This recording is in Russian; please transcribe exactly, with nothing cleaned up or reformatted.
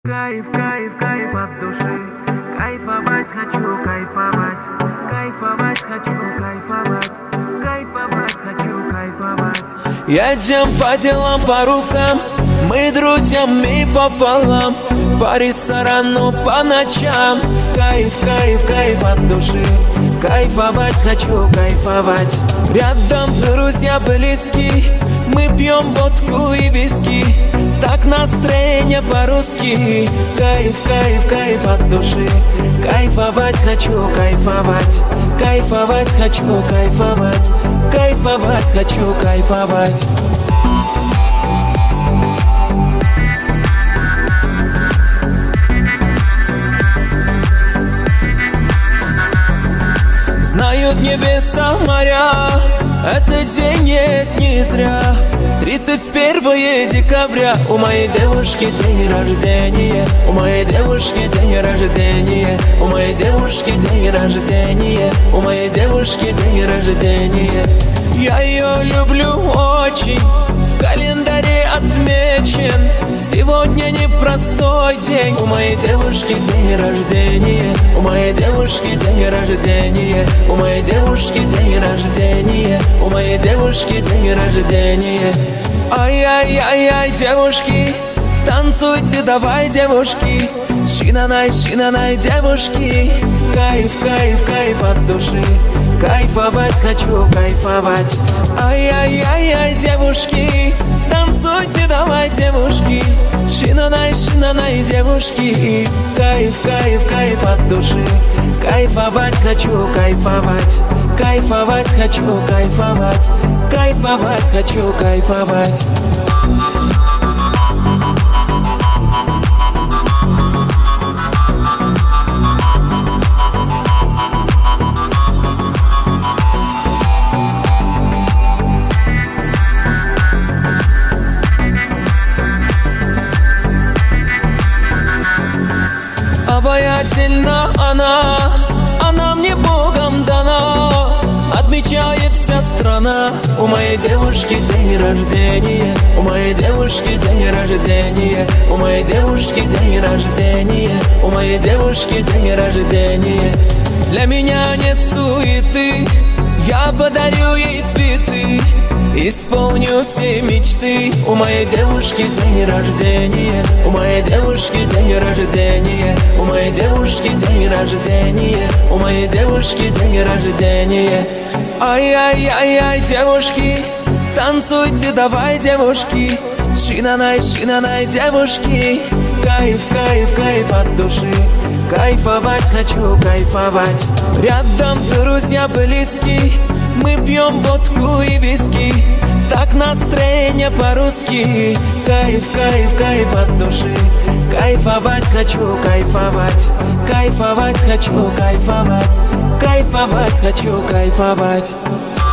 Кайф, кайф, кайф от души. Кайфовать хочу, кайфовать. Кайфовать хочу, кайфовать. Кайфовать хочу, кайфовать. Едем по делам, по рукам. Мы друзьями пополам. По ресторану, по ночам. Кайф, кайф, кайф от души. Кайфовать хочу, кайфовать. Рядом друзья близкие. Мы пьем водку и виски. Так настроение по-русски. Кайф, кайф, кайф от души. Кайфовать хочу, кайфовать. Кайфовать хочу, кайфовать. Кайфовать хочу, кайфовать. Знают небеса, моря, этот день есть не зря. Тридцать первое декабря, у моей девушки день рождения. У моей девушки день рождения. У моей девушки день рождения. У моей девушки день рождения. Я ее люблю очень, в календаре отмечен. Сегодня непростой день. У моей девушки день рождения. У моей девушки день рождения. У моей девушки день рождения. У моей девушки день рождения. Ай-яй-яй-яй, девушки, танцуйте, давай, девушки. Шинанай, шинанай, девушки. Кайф, кайф, кайф от души. Кайфовать хочу, кайфовать. Ай-яй-яй-яй, девушки, танцуйте, давай, девушки. Шинанай, шинанай, девушки. Кайф, кайф, кайф от души. Кайфовать хочу, кайфовать. Кайфовать хочу, кайфовать. Кайфовать хочу, кайфовать. Обаятельна она, она мне Богом дана. Отмечает вся страна. У моей девушки день рождения. У моей девушки день рождения. У моей девушки день рождения. У моей девушки день рождения. Для меня нет суеты, я подарю ей цветы. Исполню все мечты. У моей девушки день рождения. У моей девушки день рождения. У моей девушки день рождения. У моей девушки день рождения. Ай-яй-яй-яй, девушки, танцуйте, давай, девушки. Шинанай, шинанай, девушки. Кайф, кайф, кайф от души. Кайфовать хочу, кайфовать. Рядом друзья близкие. Мы пьем водку и виски. Так настроение по-русски. Кайф, кайф, кайф от души. Кайфовать хочу, кайфовать. Кайфовать хочу, кайфовать. Кайфовать хочу, кайфовать.